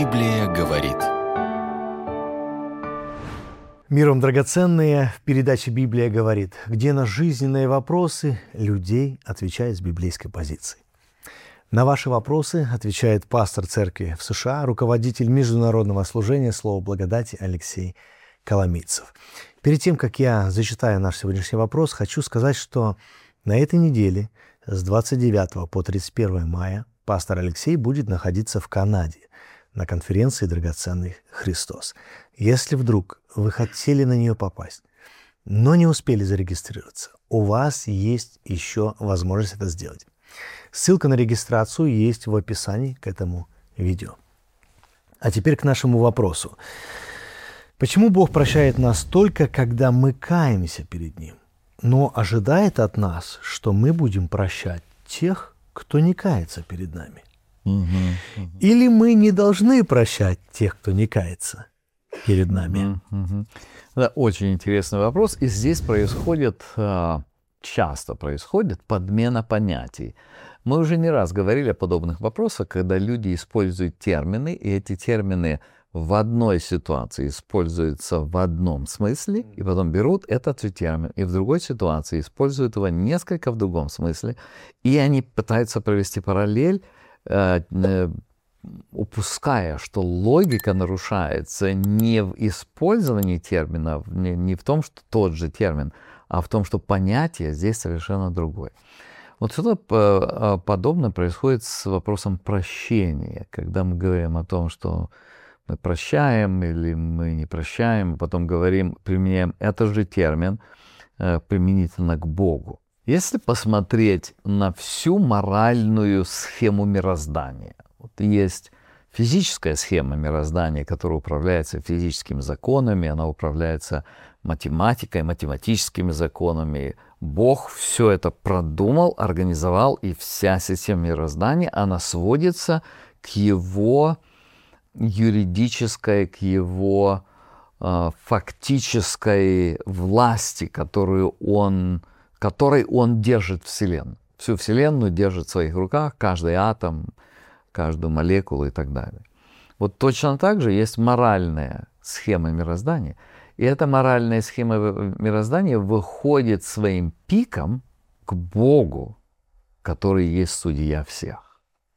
Библия говорит. Мир вам, драгоценные, в передаче «Библия говорит», где на жизненные вопросы людей отвечает с библейской позиции. На ваши вопросы отвечает пастор церкви в США, руководитель международного служения «Слово благодати» Алексей Коломийцев. Перед тем, как я зачитаю наш сегодняшний вопрос, хочу сказать, что на этой неделе с 29 по 31 мая пастор Алексей будет находиться в Канаде на конференции «Драгоценный Христос». Если вдруг вы хотели на нее попасть, но не успели зарегистрироваться, у вас есть еще возможность это сделать. Ссылка на регистрацию есть в описании к этому видео. А теперь к нашему вопросу. Почему Бог прощает нас только, когда мы каемся перед Ним, но ожидает от нас, что мы будем прощать тех, кто не кается перед нами? Или мы не должны прощать тех, кто не кается перед нами? Это очень интересный вопрос. И здесь часто происходит подмена понятий. Мы уже не раз говорили о подобных вопросах, когда люди используют термины, и эти термины в одной ситуации используются в одном смысле, и потом берут этот же термин, и в другой ситуации используют его несколько в другом смысле, и они пытаются провести параллель, упуская, что логика нарушается не в использовании терминов, не в том, что тот же термин, а в том, что понятие здесь совершенно другое. Вот что-то подобное происходит с вопросом прощения, когда мы говорим о том, что мы прощаем или мы не прощаем, потом применяем этот же термин применительно к Богу. Если посмотреть на всю моральную схему мироздания, вот есть физическая схема мироздания, которая управляется физическими законами, она управляется математикой, математическими законами. Бог все это продумал, организовал, и вся система мироздания, она сводится к Его юридической, к Его фактической власти, которой Он держит Вселенную. Всю Вселенную держит в своих руках, каждый атом, каждую молекулу и так далее. Вот точно так же есть моральная схема мироздания. И эта моральная схема мироздания выходит своим пиком к Богу, который есть судья всех.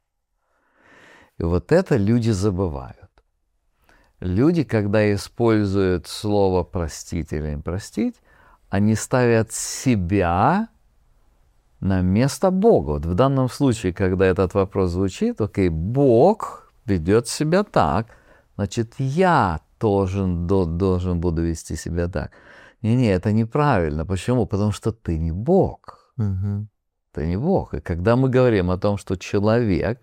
И вот это люди забывают. Люди, когда используют слово «простить» или «не простить», они ставят себя на место Бога. Вот в данном случае, когда этот вопрос звучит, Бог ведет себя так, значит, я должен буду вести себя так. Не, это неправильно. Почему? Потому что ты не Бог. Ты не Бог. И когда мы говорим о том, что человек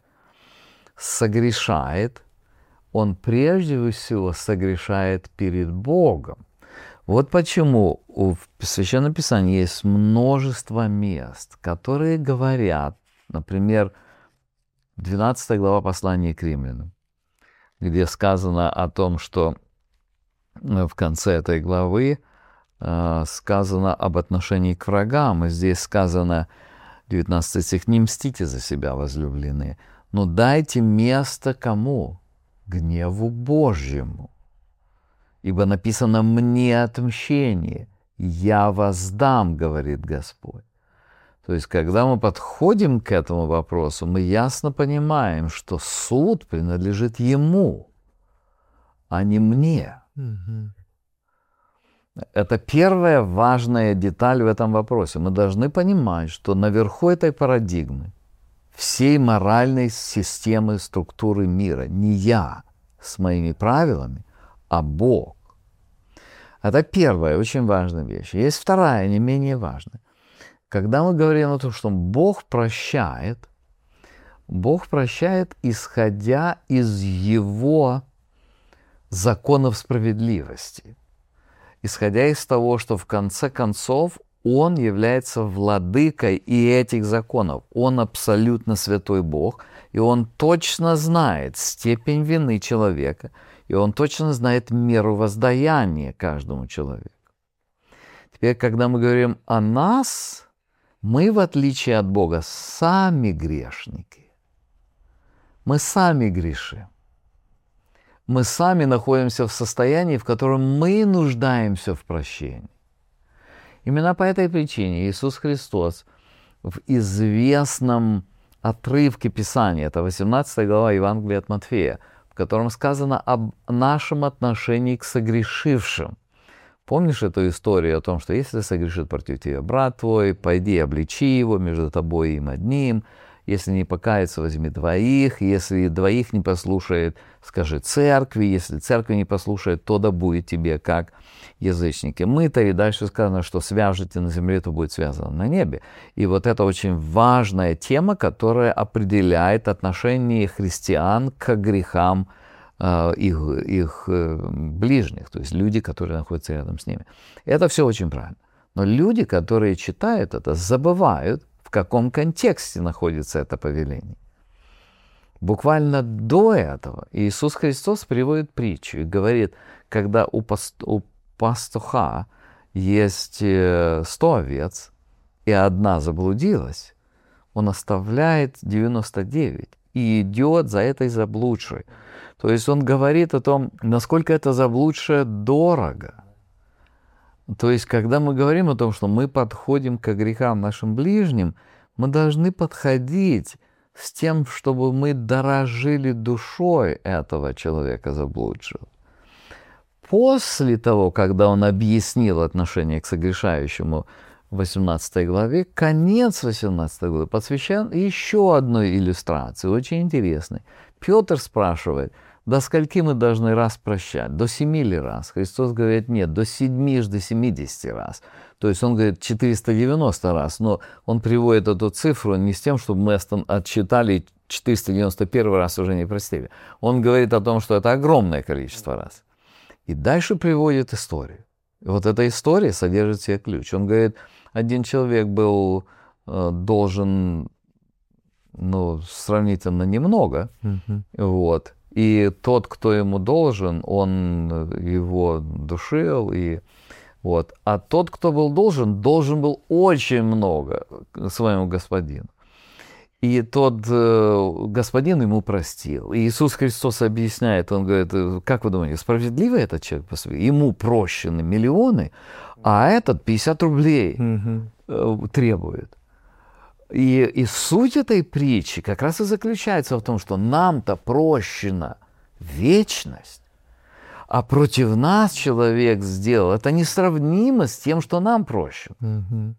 согрешает, он прежде всего согрешает перед Богом. Вот почему в Священном Писании есть множество мест, которые говорят, например, 12 глава послания к Римлянам, где сказано о том, что в конце этой главы сказано об отношении к врагам, и здесь сказано, 19 стих, «Не мстите за себя, возлюбленные, но дайте место кому? Гневу Божьему. Ибо написано «мне отмщение, я воздам», говорит Господь». То есть, когда мы подходим к этому вопросу, мы ясно понимаем, что суд принадлежит Ему, а не мне. Это первая важная деталь в этом вопросе. Мы должны понимать, что наверху этой парадигмы, всей моральной системы, структуры мира, не я с моими правилами, а Бог. Это первая очень важная вещь. Есть вторая, не менее важная. Когда мы говорим о том, что Бог прощает, исходя из Его законов справедливости, исходя из того, что в конце концов Он является владыкой и этих законов. Он абсолютно святой Бог, и Он точно знает степень вины человека, и Он точно знает меру воздаяния каждому человеку. Теперь, когда мы говорим о нас, мы, в отличие от Бога, сами грешники. Мы сами грешим. мы сами находимся в состоянии, в котором мы нуждаемся в прощении. Именно по этой причине Иисус Христос в известном отрывке Писания, это 18 глава Евангелия от Матфея, в котором сказано об нашем отношении к согрешившим. Помнишь эту историю о том, что если согрешит против тебя брат твой, пойди обличи его между тобой и им одним, если не покается, возьми двоих, если двоих не послушает, скажи церкви, если церкви не послушает, то да будет тебе как язычники. Мы-то, и дальше сказано, что свяжете на земле, то будет связано на небе. И вот это очень важная тема, которая определяет отношение христиан к грехам их ближних, то есть люди, которые находятся рядом с ними. Это все очень правильно. Но люди, которые читают это, забывают, в каком контексте находится это повеление. Буквально до этого Иисус Христос приводит притчу и говорит, когда у пастуха есть 100 овец, и одна заблудилась, он оставляет 99 и идет за этой заблудшей. То есть он говорит о том, насколько это заблудшее дорого. То есть, когда мы говорим о том, что мы подходим к грехам нашим ближним, мы должны подходить с тем, чтобы мы дорожили душой этого человека заблудшего. После того, когда он объяснил отношение к согрешающему в 18 главе, конец 18 главы посвящен еще одной иллюстрации, очень интересной. Петр спрашивает, до скольки мы должны раз прощать? До 7 ли раз? Христос говорит, нет, до 7 до 70 раз. То есть он говорит 490 раз, но он приводит эту цифру не с тем, чтобы мы отсчитали 491 раз уже не простили. Он говорит о том, что это огромное количество раз. И дальше приводит историю. И вот эта история содержит в себе ключ. Он говорит, один человек был должен, сравнительно немного, вот. И тот, кто ему должен, он его душил, вот. А тот, кто был должен был очень много своему господину. И тот господин ему простил. И Иисус Христос объясняет, он говорит, как вы думаете, справедливый этот человек по своему? Ему прощены миллионы, а этот 50 рублей требует. И суть этой притчи как раз и заключается в том, что нам-то прощена вечность, а против нас человек сделал. Это несравнимо с тем, что нам прощено.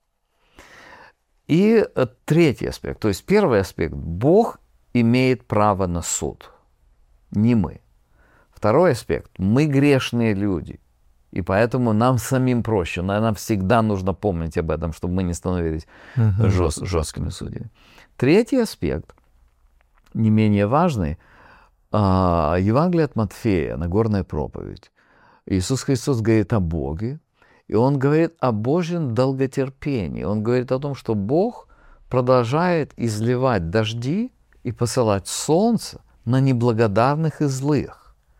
И третий аспект, то есть первый аспект, Бог имеет право на суд, не мы. Второй аспект, мы грешные люди. И поэтому нам самим проще. Но нам всегда нужно помнить об этом, чтобы мы не становились жесткими судьями. Третий аспект, не менее важный, Евангелие от Матфея, Нагорная проповедь. Иисус Христос говорит о Боге, и Он говорит о Божьем долготерпении. Он говорит о том, что Бог продолжает изливать дожди и посылать солнце на неблагодарных и злых.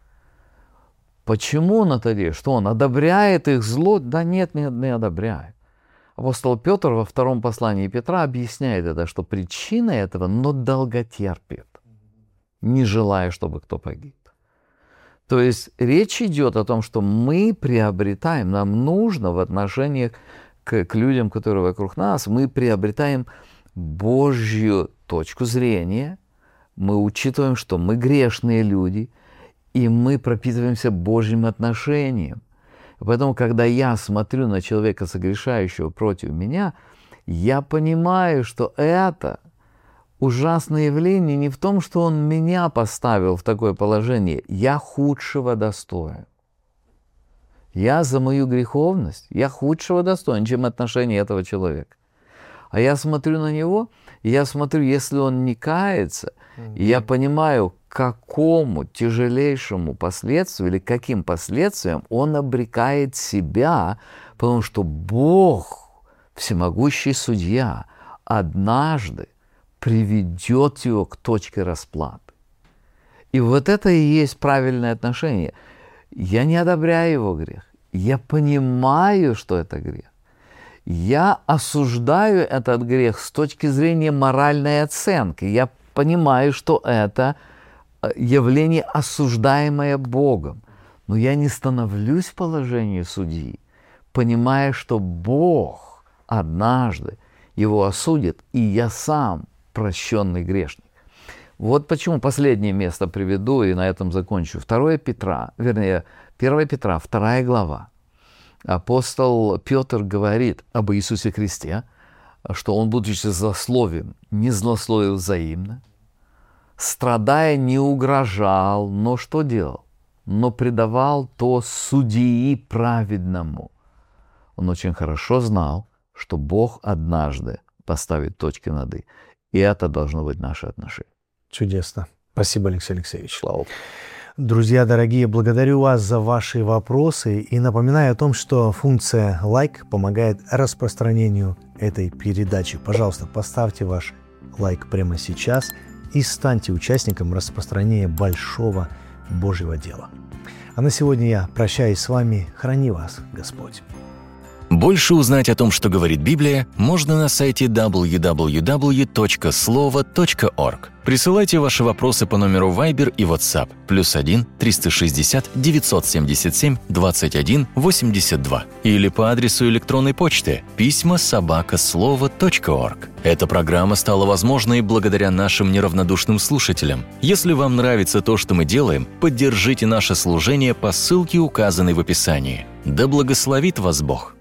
Почему он это делает? Что он одобряет их зло? Да нет, не одобряет. Апостол Петр во втором послании Петра объясняет это, что причина этого, но долготерпит, не желая, чтобы кто погиб. То есть речь идет о том, что мы приобретаем, нам нужно в отношениях к людям, которые вокруг нас, мы приобретаем Божью точку зрения, мы учитываем, что мы грешные люди, и мы пропитываемся Божьим отношением. Поэтому, когда я смотрю на человека, согрешающего против меня, я понимаю, что это ужасное явление не в том, что он меня поставил в такое положение. Я худшего достоин. Я за мою греховность, я худшего достоин, чем отношение этого человека. А я смотрю на него, и я смотрю, если он не кается, и я понимаю, к какому тяжелейшему последствию или каким последствиям он обрекает себя, потому что Бог, всемогущий судья, однажды приведет его к точке расплаты. И вот это и есть правильное отношение. Я не одобряю его грех. Я понимаю, что это грех. Я осуждаю этот грех с точки зрения моральной оценки. Я понимаю, что это явление, осуждаемое Богом. Но я не становлюсь в положении судьи, понимая, что Бог однажды его осудит, и я сам прощенный грешник. Вот почему последнее место приведу, и на этом закончу. 1 Петра, 2 глава. Апостол Петр говорит об Иисусе Христе, что Он, будучи злословен, не злословил взаимно, страдая, не угрожал, но что делал? Но предавал то судьи праведному. Он очень хорошо знал, что Бог однажды поставит точки над «и». И это должно быть наше отношение. Чудесно. Спасибо, Алексей Алексеевич. Слава Богу. Друзья дорогие, благодарю вас за ваши вопросы и напоминаю о том, что функция «Лайк» помогает распространению этой передачи. Пожалуйста, поставьте ваш лайк прямо сейчас и станьте участником распространения большого Божьего дела. А на сегодня я прощаюсь с вами. Храни вас Господь. Больше узнать о том, что говорит Библия, можно на сайте www.slovo.org. Присылайте ваши вопросы по номеру Viber и WhatsApp +1 360 977 21 82 или по адресу электронной почты pisma@slovo.org. Эта программа стала возможной благодаря нашим неравнодушным слушателям. Если вам нравится то, что мы делаем, поддержите наше служение по ссылке, указанной в описании. Да благословит вас Бог!